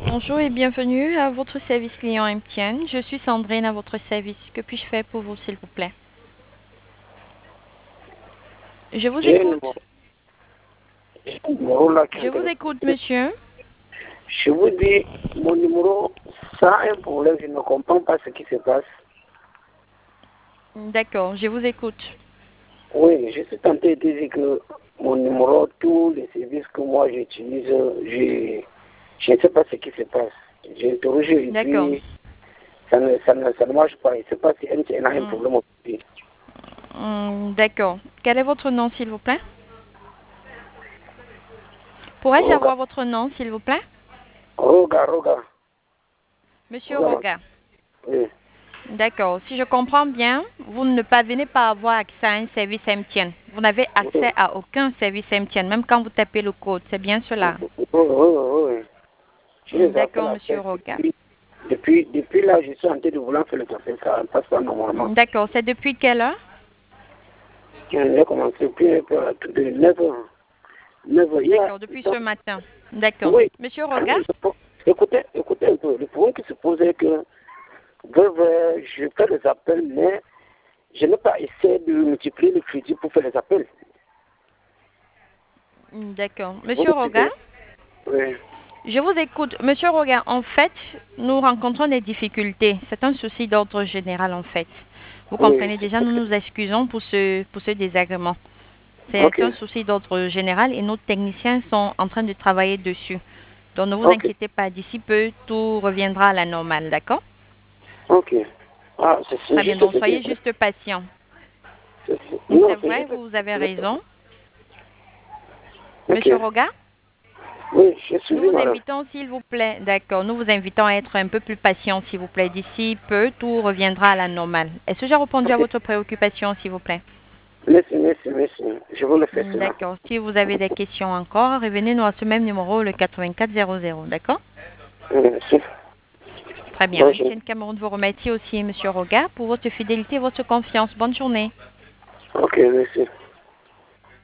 Bonjour et bienvenue à votre service client MTN. Je suis Sandrine à votre service. Que puis-je faire pour vous, s'il vous plaît? Je vous J'ai un écoute. numéro, j'ai un numéro là qui Je vous intéresse. écoute, monsieur. Je vous dis, mon numéro, ça a un problème, je ne comprends pas ce qui se passe. D'accord, je vous écoute. Oui, je suis tenté de dire que mon numéro, tous les services que moi j'utilise, je ne sais pas ce qui se passe. J'ai interrogé et D'accord. puis ça ne marche pas. Je ne sais pas si MTN a un Hmm, problème aussi. D'accord. Quel est votre nom, s'il vous plaît? Pourrais-je Roga, avoir votre nom, s'il vous plaît? Roga. Monsieur Roga, Roga. oui, D'accord. Si je comprends bien, vous ne parvenez pas à avoir accès à un service MTN. Vous n'avez oui, accès à aucun service MTN, même quand vous tapez le code. C'est bien cela? oui. Je les appelle D'accord, monsieur après. Roga. Depuis là, je suis en train de vouloir faire le café, ça ne passe pas normalement. D'accord. C'est depuis quelle heure? J'ai commencé depuis de 9 heures. 9 heures. D'accord, depuis ce matin. D'accord. Oui. Monsieur Roga? Écoutez un peu. Le problème qui se pose est que je fais des appels, mais je n'ai pas essayé de multiplier le crédit pour faire les appels. D'accord. Vous Monsieur me Roga, suivez? Oui. je vous écoute. Monsieur Roga, en fait, nous rencontrons des difficultés. C'est un souci d'ordre général, en fait. Vous Oui. comprenez déjà, nous nous excusons pour ce désagrément. C'est Ok. un souci d'ordre général et nos techniciens sont en train de travailler dessus. Donc ne vous Ok. inquiétez pas, d'ici peu, tout reviendra à la normale, d'accord? Ok. Ah, c'est Très bien, juste donc ce soyez que... juste patient. Non, C'est c'est vrai, juste vous ce avez que... raison. Ok. Monsieur Roga? Oui, je Nous suis vous madame. invitons, s'il vous plaît, d'accord, nous vous invitons à être un peu plus patient, s'il vous plaît. D'ici peu, tout reviendra à la normale. Est-ce que j'ai répondu à Ok. votre préoccupation, s'il vous plaît? Merci. Je vous le fais cela. D'accord. Si vous avez des questions encore, revenez-nous à ce même numéro, le 8400, d'accord? Merci. Très bien. Bonjour. MTN Cameroun vous remercie aussi, Monsieur Roga, pour votre fidélité et votre confiance. Bonne journée. Ok, merci.